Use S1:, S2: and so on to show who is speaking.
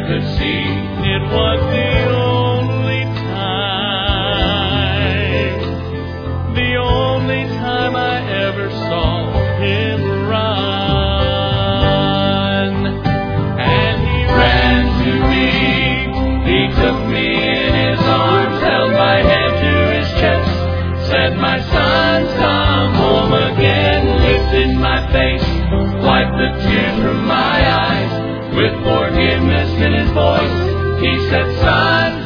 S1: could see. It was the only time I ever saw him run. And he ran to me, he took me in his arms, held my head to his chest, said, "My son, come home again," lifted my face, wiped the tears from my eyes, with forgiveness in his voice, he said, "Son,